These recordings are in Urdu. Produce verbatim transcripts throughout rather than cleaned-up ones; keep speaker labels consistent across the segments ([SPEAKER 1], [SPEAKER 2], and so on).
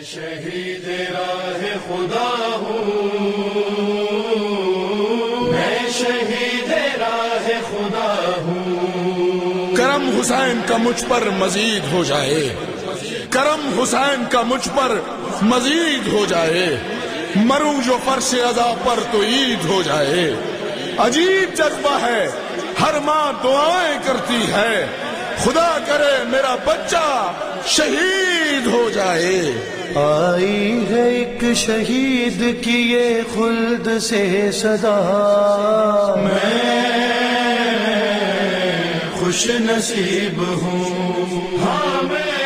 [SPEAKER 1] شہید راہ خدا ہوں، میں شہید راہ خدا ہوں۔
[SPEAKER 2] کرم حسین کا مجھ پر مزید ہو جائے، کرم حسین کا مجھ پر مزید ہو جائے، مروں جو فرش عزا پر تو عید ہو جائے۔ عجیب جذبہ ہے، ہر ماں دعائیں کرتی ہے، خدا کرے میرا بچہ شہید ہو جائے۔
[SPEAKER 3] آئی ہے ایک شہید کی یہ خلد سے صدا،
[SPEAKER 1] میں خوش نصیب ہوں، ہاں میں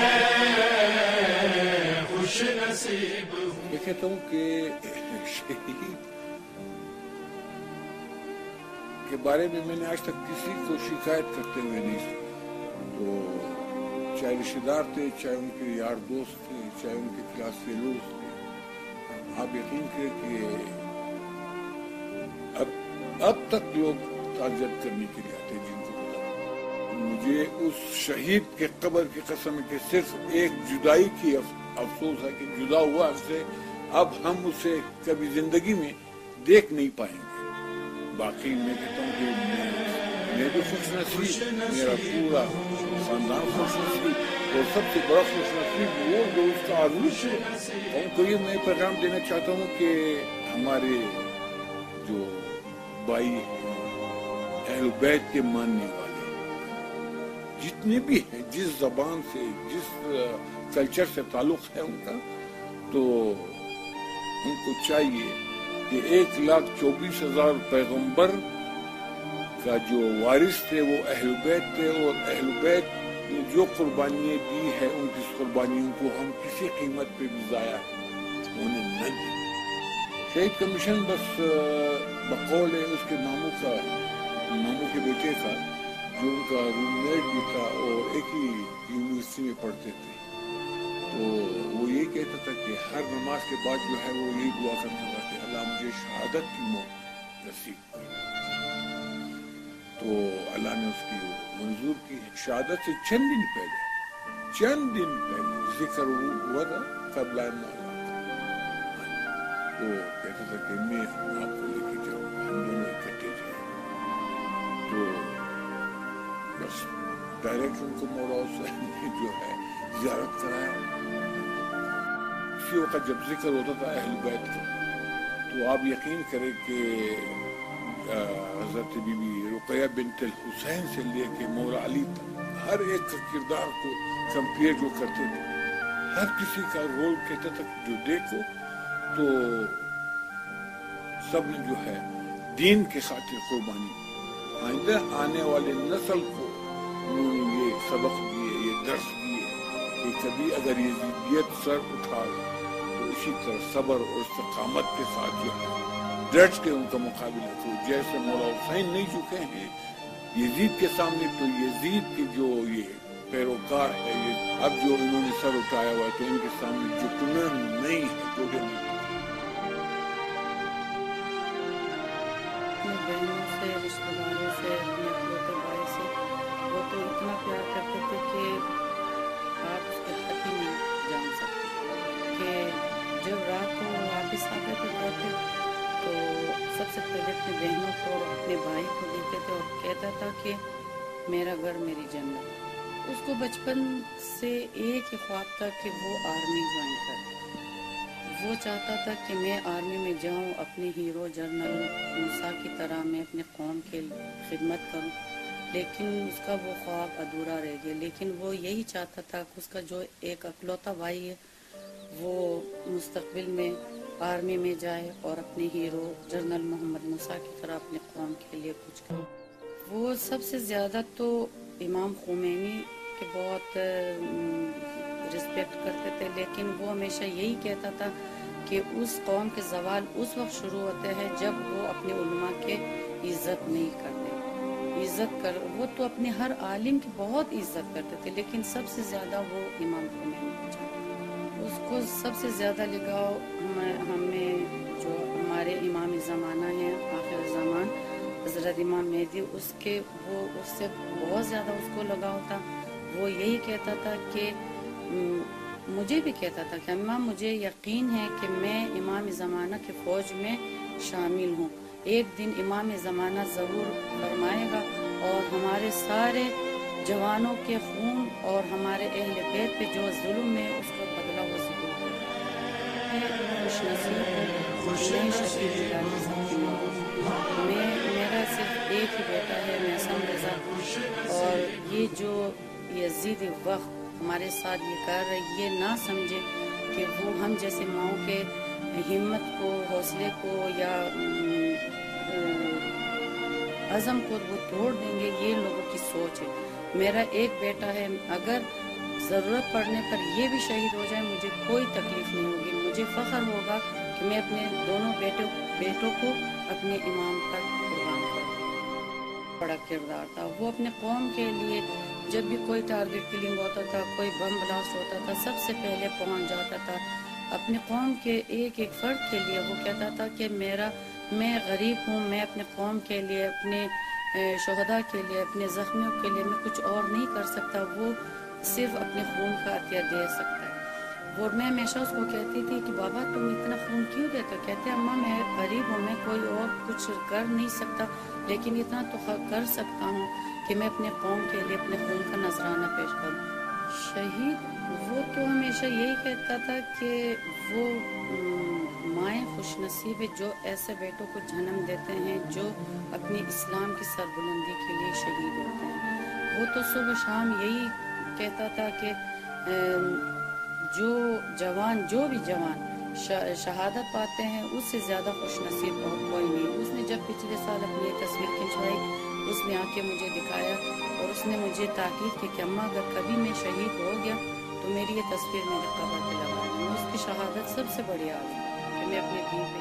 [SPEAKER 1] خوش نصیب ہوں۔
[SPEAKER 4] میں کہتا ہوں کہ شہید کے بارے میں میں نے آج تک کسی کو شکایت کرتے ہوئے نہیں سنا، تو چاہے رشتے دار تھے، چاہے ان کے یار دوست تھے، چاہے ان کے کلاس فیلوز تھے، آپ یقین کریں کہ اب اب تک لوگ تعزیت کرنے کے لیے آتے جن کو پتا۔ مجھے اس شہید کے قبر کی قسم ہے کہ صرف ایک جدائی کی افسوس ہے کہ جدا ہوا سے اب ہم اسے کبھی زندگی میں دیکھ نہیں پائیں گے۔ باقی میں کہتا ہوں کہ میں بھی خوش نصیب، میرا پورا خاندان خوش نصیب، اور سب سے بڑا خوش نصیب وہ جو اس کا عروج ہے۔ ان کو یہ میں پیغام دینا چاہتا ہوں کہ ہمارے جو بھائی اہل بیت کے ماننے والے جتنے بھی ہیں، جس زبان سے، جس کلچر سے تعلق ہے ان کا، تو ان کو چاہیے کہ ایک لاکھ چوبیس ہزار پیغمبر کا جو وارث تھے وہ اہل بیت تھے، اور اہل بیت نے جو قربانیاں دی ہے ان کی قربانیوں کو ہم کسی قیمت پہ بھی ضائع ہونے نہ دیں۔ شہید کا مشن بس بقول ہے اس کے ماموں کا، ماموں کے بیٹے کا، جو ان کا روم میٹ بھی تھا اور ایک ہی یونیورسٹی میں پڑھتے تھے، تو وہ یہ کہتا تھا کہ ہر نماز کے بعد جو ہے وہ یہی دعا کرتا تھا کہ اللہ مجھے شہادت کی موت نصیب کی، تو اللہ نے اس کی منظور کی۔ شہادت سے چند دن پہلے چند دن پہلے ذکر ہوا تھا قبل تو کہتا تھا کہ میں آپ کو لے کے جاؤں، ہم دونوں اکٹھے جائیں، تو بس ڈائریکٹ ان کو مولا حسین نے جو ہے زیارت کرایا۔ اسی وقت جب ذکر ہوتا تھا اہل بیت کا، تو آپ یقین کریں کہ حضرت بی بی رقیہ بنت الحسین سے لے کے مولا علی تک ہر ایک کا کردار کو کمپیئر جو کرتے تھے، ہر کسی کا رول کہتا تھا جو دیکھو تو سب نے جو ہے دین کے خاطر قربانی، آئندہ آنے والے نسل کو انہوں نے یہ سبق دیے، یہ درس دیے کہ کبھی اگر یہ ضدیت سر اٹھائے تو اسی طرح صبر اور استقامت کے ساتھ جو ہے ڈٹ کے ان کا مقابلہ کرو، جیسے مولا حسین نہیں جھکے ہیں یزید کے سامنے، تو یزید کے جو یہ پیروکار ہے، یہ اب جو انہوں نے سر اٹھایا ہوا ہے تو ان کے سامنے جھکنا نہیں ہے، ٹوٹے نہیں۔
[SPEAKER 5] بہنوں سے، رشتہ داروں سے، اپنے اکلوتے بھائی سے وہ تو اتنا پیار کرتے تھے کہ آپ اس کے تک ہی نہیں جان سکتے، کہ جب رات کو واپس آتے تھے گھر پہ تو سب سے پہلے اپنی بہنوں کو اور اپنے بھائی کو دیکھتے تھے اور کہتا تھا کہ میرا گھر میری جنت۔ اس کو بچپن سے ایک ہی خواب تھا کہ وہ آرمی جوائن کرے، وہ چاہتا تھا کہ میں آرمی میں جاؤں، اپنے ہیرو جنرل موسیٰ کی طرح میں اپنے قوم کے خدمت کروں، لیکن اس کا وہ خواب ادھورا رہ گیا۔ لیکن وہ یہی چاہتا تھا کہ اس کا جو ایک اکلوتا بھائی ہے وہ مستقبل میں آرمی میں جائے اور اپنے ہیرو جنرل محمد موسیٰ کی طرح اپنے قوم کے لیے کچھ کرے۔ وہ سب سے زیادہ تو امام خمینی کے بہت رسپیکٹ کرتے تھے، لیکن وہ ہمیشہ یہی کہتا تھا کہ اس قوم کے زوال اس وقت شروع ہوتے ہیں جب وہ اپنے علماء کے عزت نہیں کرتے، عزت کر وہ تو اپنے ہر عالم کی بہت عزت کرتے تھے، لیکن سب سے زیادہ وہ امام خمینی کو چاہتے، اس کو سب سے زیادہ لگاؤ ہمیں جو ہمارے امام زمانہ ہیں آخر زمان حضرت امام مہدی، اس کے وہ اس سے بہت زیادہ اس کو لگاؤ تھا۔ وہ یہی کہتا تھا کہ مجھے بھی کہتا تھا کہ اماں مجھے یقین ہے کہ میں امام زمانہ کے فوج میں شامل ہوں، ایک دن امام زمانہ ظہور فرمائے گا اور ہمارے سارے جوانوں کے خون اور ہمارے اہل بیت پہ جو ظلم ہے اس کا بدلہ وہ ضرور ہوگا۔ میں خوش نصیب ہوں، میں شفیع جلالی صاحب کی ماں ہوں۔ میں میرا صرف ایک ہی بیٹا ہے محسن رضا، اور یہ جو یزید وقت ہمارے ساتھ یہ کر رہے، یہ نہ سمجھے کہ وہ ہم جیسے ماؤں کے ہمت کو، حوصلے کو یا عزم کو وہ توڑ دیں گے، یہ لوگوں کی سوچ ہے۔ میرا ایک بیٹا ہے، اگر ضرورت پڑنے پر یہ بھی شہید ہو جائے مجھے کوئی تکلیف نہیں ہوگی، مجھے فخر ہوگا کہ میں اپنے دونوں بیٹوں بیٹوں کو اپنے امام پر قربان کروں۔ بڑا کردار تھا وہ، اپنے قوم کے لیے جب بھی کوئی ٹارگٹ کلنگ ہوتا تھا، کوئی بم بلاسٹ ہوتا تھا، سب سے پہلے پہنچ جاتا تھا اپنے قوم کے ایک ایک فرد کے لیے۔ وہ کہتا تھا کہ میرا میں غریب ہوں، میں اپنے قوم کے لیے، اپنے شہداء کے لیے، اپنے زخمیوں کے لیے میں کچھ اور نہیں کر سکتا، وہ صرف اپنے خون کا عطیہ دے سکتا ہے۔ اور میں ہمیشہ اس کو کہتی تھی کہ بابا تم اتنا خون کیوں دیتے ہو؟ کہتے اماں میں غریب ہوں، میں کوئی اور کچھ کر نہیں سکتا، لیکن اتنا تو کر سکتا ہوں کہ میں اپنے قوم کے لیے اپنے خون کا نذرانہ پیش کروں۔ شہید وہ تو ہمیشہ یہی کہتا تھا کہ وہ مائیں خوش نصیب ہے جو ایسے بیٹوں کو جنم دیتے ہیں جو اپنی اسلام کی سربلندی کے لیے شہید ہوتے ہیں۔ وہ تو صبح شام یہی کہتا تھا کہ جو جوان جو بھی جوان شہادت پاتے ہیں اس سے زیادہ خوش نصیب اور کوئی نہیں۔ اس نے جب پچھلے سال اپنی تصویر کھنچوائی، اس نے آ کے مجھے دکھایا اور اس نے مجھے تاکید کی کہ اماں اگر کبھی میں شہید ہو گیا تو میری یہ تصویر میرے قبر پہ لگا دیں۔ اس کی شہادت سب سے بڑی آگ ہے کہ میں اپنے دین پہ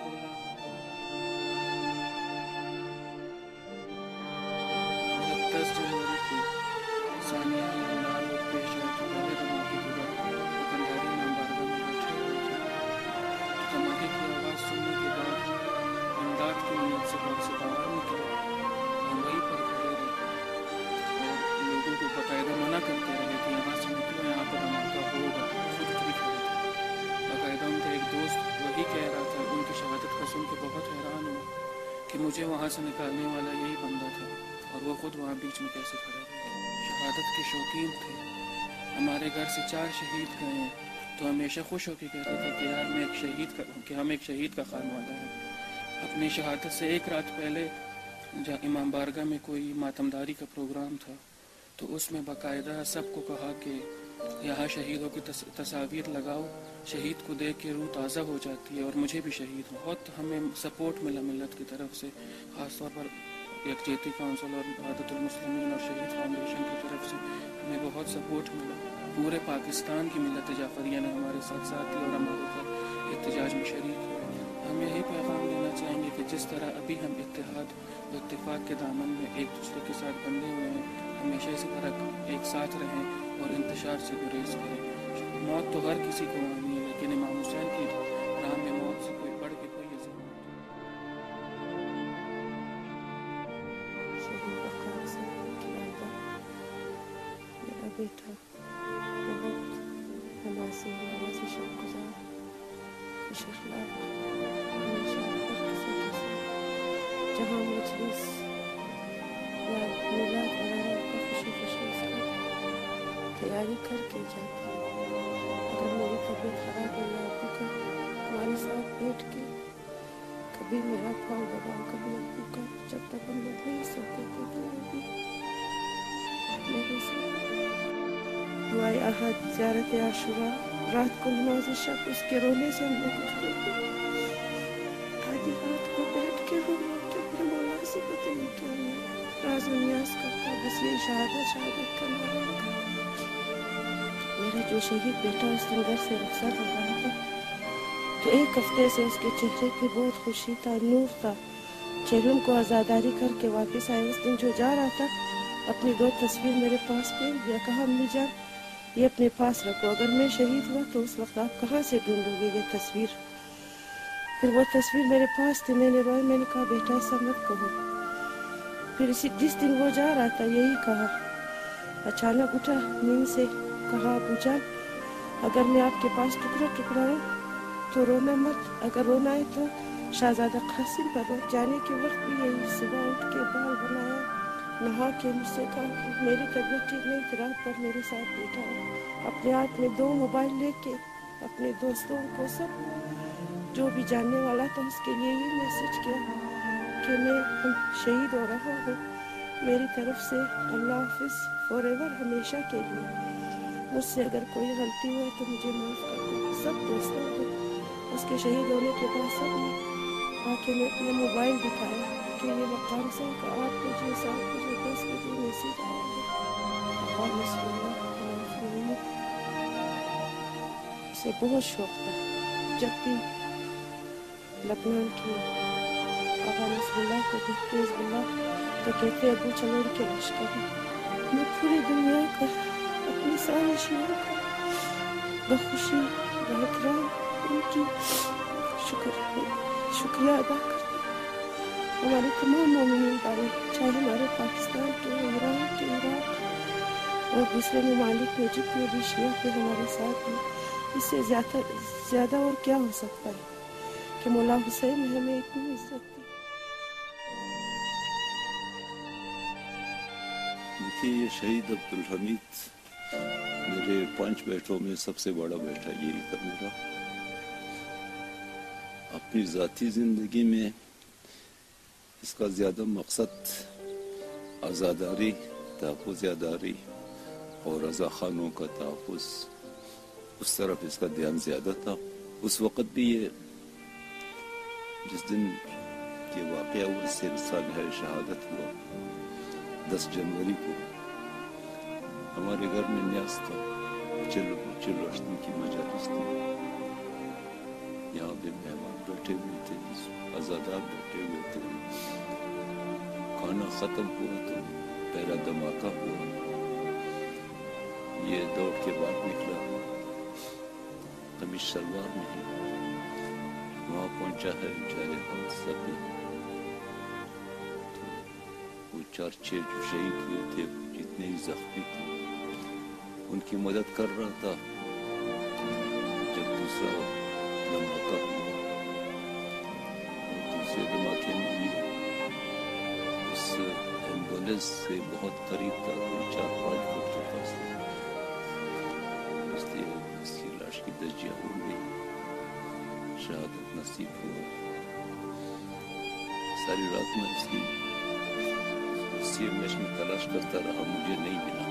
[SPEAKER 6] دس جنوری کو ثانیہ ہلال اور پیش آئی کہ پہلے دھماکے کے بعد دکانداری امام بارگاہ میں بیٹھے ہوئے تھے۔ دھماکے کی آواز سننے کے بعد امداد کی نیت سے گھر سے باہر نکلے، ہم وہیں پر کھڑے رہے اور لوگوں کو باقاعدہ منع کرتے رہے کہ یہاں سے نکلو، یہاں پر دھماکہ ہوگا۔ خود بھی کھڑے تھے، باقاعدہ ان کا ایک دوست وہی کہہ رہا تھا، ان کی شہادت کا سن کے بہت حیران ہوا کہ مجھے وہاں سے نکالنے والا یہی بندہ تھا اور وہ خود وہاں بیچ میں کیسے کھڑا رہے۔ شہادت کے شوقین تھے، ہمارے گھر سے چار شہید گئے ہیں تو ہمیشہ خوش ہو کے کہتے تھے کہ یار میں ایک شہید کا کہ ہم ایک شہید کا خانوادہ ہے۔ اپنی شہادت سے ایک رات پہلے جہاں امام بارگاہ میں کوئی ماتمداری کا پروگرام تھا تو اس میں باقاعدہ سب کو کہا کہ یہاں شہیدوں کی تصاویر لگاؤ، شہید کو دیکھ کے روح تازہ ہو جاتی ہے، اور مجھے بھی شہید بہت ہمیں سپورٹ ملا ملت کی طرف سے، خاص طور پر یکجہتی کونسل اور وحدت المسلمین اور شہید فاؤنڈیشن کی طرف سے ہمیں بہت سپورٹ ملا۔ پورے پاکستان کی ملت جعفریہ نے ہمارے ساتھ ساتھ دی اور ہمارے ساتھ احتجاج میں شریک ہوئے۔ ہم یہی پیغام دینا چاہیں گے کہ جس طرح ابھی ہم اتحاد و اتفاق کے دامن میں ایک دوسرے کے ساتھ بندھے ہوئے ہیں، ہمیشہ اسی طرح ایک ساتھ رہیں اور انتشار سے گریز کریں۔ موت تو ہر کسی کو آنی ہے، لیکن امام حسین کی راہ میں موت سے کوئی بڑھ کے کوئی عزت نہیں۔
[SPEAKER 7] میرا بیٹا بہت نمازی نمازی شب گزار، خوش اخلاق، ہمیشہ ہر کسی کے ساتھ جہاں مجلس یا میلاد وغیرہ کا خوشی خوشی اس کا تیاری کر کے جاتی ہے۔ اگر میری طبیعت خراب ہو یا ابو کا ہمارے ساتھ بیٹھ کے کبھی میرا پاؤں دباؤ، کبھی ابو کا، جب تک ہم لوگ نہیں سوتے تھے تو وہ بھی میرے ساتھ دعائے احد، زیارت عاشورہ، رات کو نماز شب، اس کے رونے سے ہم لوگ اٹھتے تھے، آدھی رات کو بیٹھ کے رونا کہ اپنے مولا سے پتہ نہیں کیا میں راز و نیاز کرتا، بس یہ شہادت شہادت کا نعرہ لگا۔ میرا جو شہید بیٹا اس دن گھر سے رخصت ہو رہا تھا تو ایک ہفتے سے اس کے چہرے پہ بہت خوشی تھا، نور تھا، چہلم کو آزاداری کر کے واپس آئے۔ اس دن جو جا رہا تھا اپنی دو تصویر میرے پاس پہ یا کہا امی جان یہ اپنے پاس رکھو، اگر میں شہید ہوا تو اس وقت آپ کہاں سے ڈھونڈو گے یہ تصویر؟ پھر وہ تصویر میرے پاس تھی، میں نے روئے، میں نے کہا بیٹا ایسا مت کہو۔ پھر اسی جس دن وہ جا رہا تھا یہی کہا، اچانک اٹھا نیند سے، کہا ابو جان अगर मैं आपके पास टुकड़ा टुकड़ा हूँ तो रोना मत। अगर रोना है तो शहजादा कासिम पर जाने के वक्त भी यही सुबह उठ के बाल बनाया, नहा के मुझसे कहा कि मेरी तबीयत ठीक नहीं थी, रात भर मेरे साथ बैठा है। अपने हाथ में दो मोबाइल लेके अपने दोस्तों को सब जो भी जानने वाला था उसके लिए ही मैसेज किया कि मैं शहीद हो रहा हूँ, मेरी तरफ से अल्लाह हाफिज फॉर एवर, हमेशा के लिए। मुझसे अगर कोई गलती हुई तो मुझे माफ़ कर दो। सब दोस्तों को उसके शहीद होने के बाद सब ने आके में अपना मोबाइल दिखाया कि ये मकाम से का आठ बजे सात बजे दस बजे मैसेज आया है। उसे बहुत शौक था, जब भी लबनान की आगा नसरुल्लाह को देखते हिज़्बुल्लाह तो कहते अबू चलो उनके लश्कर में। मैं पूरी दुनिया का अपनी सारी शियों का बखुशी बहतराम उनकी शुक्र शुक्रिया अदा करती हूँ। हमारे तमाम मोमिनीन भाई, चाहे हमारे पाकिस्तान के, ईरान के, इराक और दूसरे ममालिक में जितने भी शिया के हमारे साथ हैं, इससे ज़्यादा ज़्यादा और क्या हो सकता है कि मौला हुसैन ने हमें इतनी इज्जत दी।
[SPEAKER 8] देखिए, ये शहीद अब्दुल हमीद मेरे पांच बेटों में सबसे बड़ा बेटा यही था मेरा। अपनी ज़ाती ज़िंदगी में इसका ज़्यादा मकसद आज़ादारी, तहफ़्फ़ुज़-ए-आदारी और रज़ा ख़ानों का तहफ़्फ़ुज़, उस तरफ इसका ध्यान ज़्यादा था। उस वक़्त भी ये जिस दिन ये वाक़या हुआ, इससे साल शहादत हुआ दस जनवरी को, हमारे घर में न्यास था, चिल चिल रोशनी की मजालिस थी। यहाँ पे मेहमान बैठे हुए थे, आज़ादार बैठे हुए थे। खाना ख़त्म हुआ तो पहला धमाका हुआ। ये दौड़ के बाद निकला, कमीज सलवार में ही वहाँ पहुँचा है बेचारे हम सभी। तो वो चार छः जो शहीद हुए थे, जितने ही जख्मी थे, उनकी मदद कर रहा था। जब दूसरा धमाका हुआ, दूसरे धमाके में भी उस एम्बुलेंस से बहुत करीब था, कोई चार पाँच फुट के पास था, इसलिए उसकी लाश की दजिया हो गई, शहादत नसीब हुआ। सारी रात में उसकी सी एम एच में तलाश करता रहा, मुझे नहीं मिला।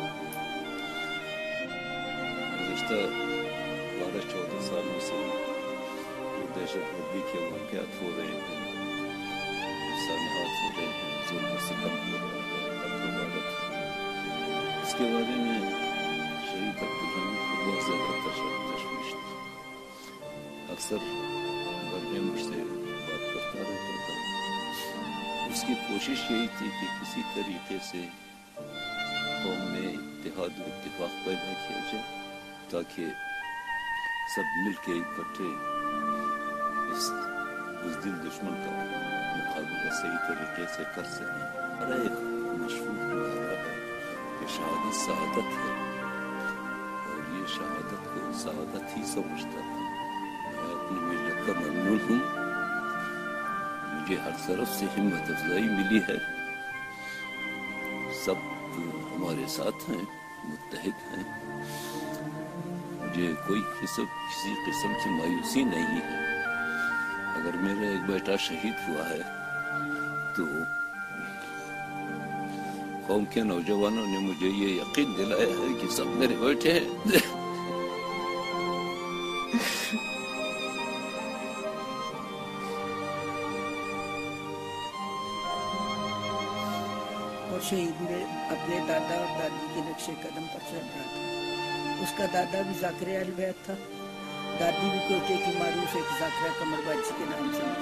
[SPEAKER 8] गुज़श्ता बारह चौदह सालों से जो दहशत गर्दी के वाक़यात हो रहे हैं, सानहात हो रहे हैं, जुल्म सितम हो रहा है, इसके बारे में शहीद अब्दुल हमीद को बहुत ज़्यादा तशवीश थी। अक्सर घर में मुझसे बात करता रहता था। उसकी कोशिश यही थी कि किसी तरीके से कौम में इत्तेहाद और इत्तेफाक पैदा किया जाए, ताकि सब मिल के इकट्ठे इस बुज़दिल दुश्मन का मुकाबला सही तरीके से कर सकें। हमारा एक मशहूर नारा है कि शहादत शहादत है, और ये शहादत को शहादत ही समझता था। मैं अपनी मिल्लत का ममनून हूँ, मुझे हर तरफ से हिम्मत अफजाई मिली है, सब हमारे साथ हैं, मुत्तहिद हैं। मुझे कोई किस्म किसी किस्म की मायूसी नहीं है। अगर मेरा एक बेटा शहीद हुआ है तो कौम के नौजवानों ने मुझे ये यकीन दिलाया है कि सब मेरे बेटे हैं।
[SPEAKER 9] और शहीद में अपने दादा और दादी के नक्शे कदम पर चल रहा था। उसका दादा भी ज़ाकिर अहल-बैत था, दादी भी कोटे की मारूफ एक ज़ाकिरा कमरबाजी के नाम से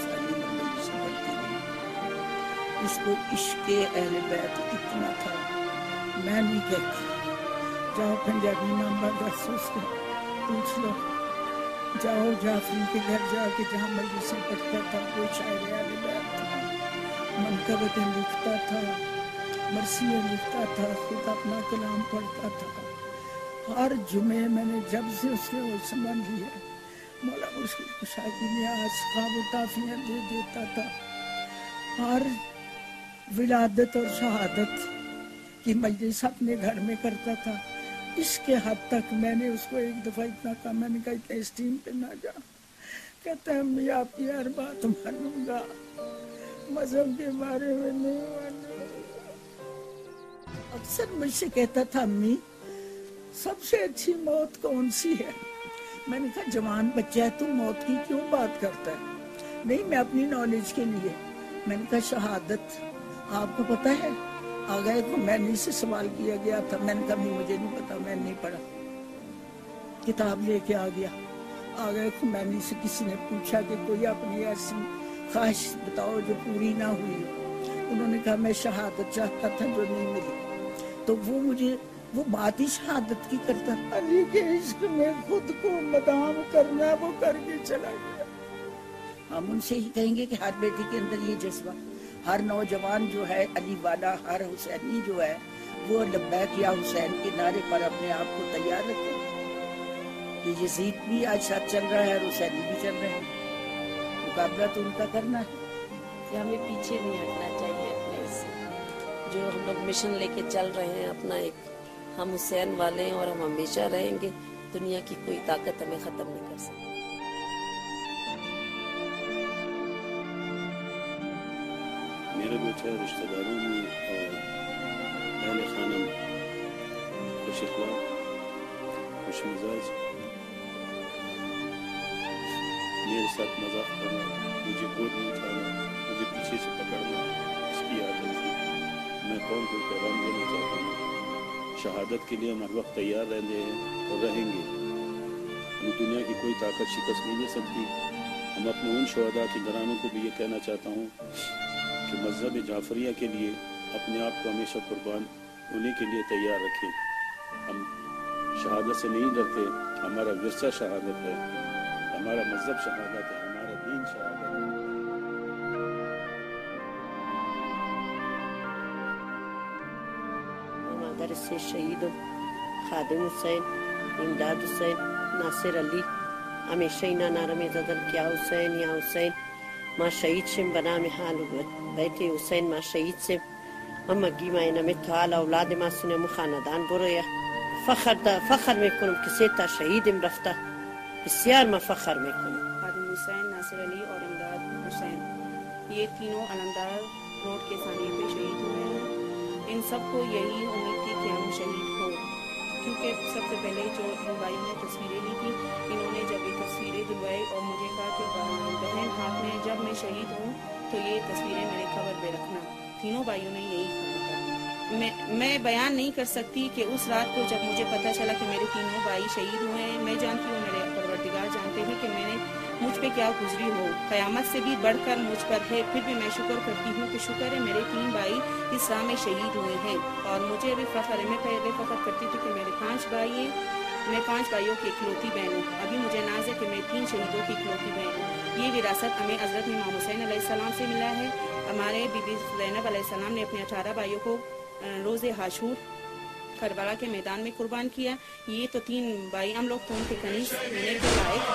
[SPEAKER 9] इसको इश्क अहल-बैत इतना था। मैं नहीं कहती, जाओ पंजाबी नाम दस उसको पूछ लो, जाओ जाफरी के घर जाके जहाँ मजलिस से पढ़ता था, वो शायर अहल-बैत था, मनकबतें लिखता था, मरसियाँ लिखता था, खुद अपना कलाम पढ़ता था, हर जुमे मैंने जब से उसके वो संबंध लिया, मौला उसकी कुशादी में आज खाबुताफियाँ दे देता था। हर विलादत और शहादत की मजलिस अपने घर में करता था। इसके हद तक मैंने उसको एक दफा इतना कहा, मैंने कहा इतना स्टीम पे ना जा। कहता है मैं आपकी हर बात मानूंगा, मजहब के बारे में नहीं मानूंगा। अक्सर मुझसे कहता था अम्मी सबसे अच्छी मौत कौन सी है? मैंने कहा जवान बच्चा है, तू मौत की क्यों बात करता है? नहीं, मैं अपनी नॉलेज के लिए। मैंने कहा शहादत आपको पता है? आ गए तो मैंने से सवाल किया गया था। मैंने कहा मुझे नहीं पता, मैंने नहीं पढ़ा। किताब लेके आ गया। आ गए तो मैंने से किसी ने पूछा कि कोई अपनी ऐसी ख्वाहिश बताओ जो पूरी ना हुई। उन्होंने कहा मैं शहादत चाहता था जो नहीं मिली। तो वो मुझे वो बात ही शहादत की करता था। अली के इश्क में खुद को मदाम करना वो करके चला गया। हम उनसे ही कहेंगे कि हर बेटी के अंदर ये जज्बा, हर नौजवान जो है अली वाला, हर हुसैनी जो है वो लब्बैक या हुसैन के नारे पर अपने आप को तैयार रखे कि यजीद भी आज साथ चल रहा है और हुसैनी भी चल रहे हैं। मुकाबला तो उनका करना है
[SPEAKER 10] कि हमें पीछे नहीं हटना चाहिए अपने इससे। जो हम लोग मिशन लेके चल रहे हैं अपना, एक हम हुसैन वाले हैं और हम हमेशा रहेंगे। दुनिया की कोई ताकत हमें खत्म नहीं कर सकती।
[SPEAKER 8] मेरे बेटे रिश्तेदारों में और अहले खानम खुश अखलाक, खुश मिजाज, मेरे साथ मजाक करना, मुझे गोद में उठाना, मुझे पीछे से पकड़ना, इसकी आदत थी। मैं कौन को पैगाम देना चाहता हूँ, शहादत के लिए हम हर वक्त तैयार रहने और रहेंगे। हमें दुनिया की कोई ताकत शिकस्त नहीं दे सकती। हम अपने उन शहदा के घरानों को भी ये कहना चाहता हूँ कि मज़हब जाफरिया के लिए अपने आप को हमेशा कुर्बान होने के लिए तैयार रखें। हम शहादत से नहीं डरते, हमारा विरसा शहादत है, हमारा मज़हब शहादत है, हमारा दीन शहादत है।
[SPEAKER 10] मदर से शहीद खादिम हुसैन, इमदाद हुसैन, नासिर अली, हमेशा इना नारम जदल क्या हुसैन या हुसैन माँ शहीद शिम बना में हाल बैठे हुसैन माँ शहीद से अम्मगी माँ नमित हाल औलाद माँ सुने मुखानदान बुरया फखर दा फखर में कुनम किसे ता शहीद इम रफ्ता इस्यार माँ फखर में कुनम।
[SPEAKER 5] खादिम हुसैन, नासिर अली और इमदाद हुसैन, ये तीनों अलमदार रोड के सानिए पे शहीद हुए हैं। इन सबको यही उम्मीद थी कि हम शहीद हो, क्योंकि सबसे पहले जो इन भाइयों ने तस्वीरें ली थी, इन्होंने जब ये तस्वीरें दिलवाई और मुझे कहा कि बहन हाथ में जब मैं शहीद हूँ तो ये तस्वीरें मेरे कब्र पे रखना। तीनों भाइयों ने यही कहा था। मैं मैं बयान नहीं कर सकती कि उस रात को जब मुझे पता चला कि मेरे तीनों भाई शहीद हुए हैं, मैं जानती हूँ मेरे परवरदिगार जानते हैं कि मैंने मुझ पे क्या गुजरी हो, क़यामत से भी बढ़कर मुझ पर है। फिर भी मैं शुक्र करती हूँ कि शुक्र है मेरे तीन भाई इस राह में शहीद हुए हैं और मुझे भी फख्र है। मैं पहले फख्र करती थी कि मेरे पांच भाई हैं, मैं पांच भाइयों की इकलौती बहन हूँ। अभी मुझे नाज है कि मैं तीन शहीदों की इकलौती बहन हूँ। ये विरासत हमें हज़रत इमाम हुसैन अलैहिस्सलाम से मिला है। हमारे बीबी ज़ैनब अलैहिस्सलाम ने अपने अठारह भाइयों को रोज़े हाशूर करबला के मैदान में कुर्बान किया। ये तो तीन भाई हम लोग तो उनके कनीज़ होने के लायक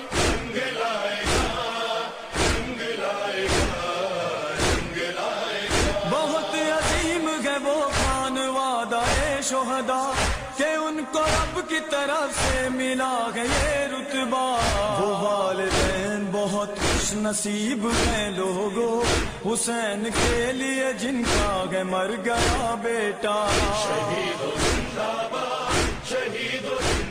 [SPEAKER 3] हैं। बहुत अजीम है वो खान वादा शोहदा के उनको रब की तरफ से मिला है ये रुतबा। वो वालिदैन बहुत खुश नसीब हैं लोगों, हुसैन के लिए जिनका है मर गया बेटा।
[SPEAKER 1] शहीदो जिंदाबाद, शहीदो जिंदाबाद।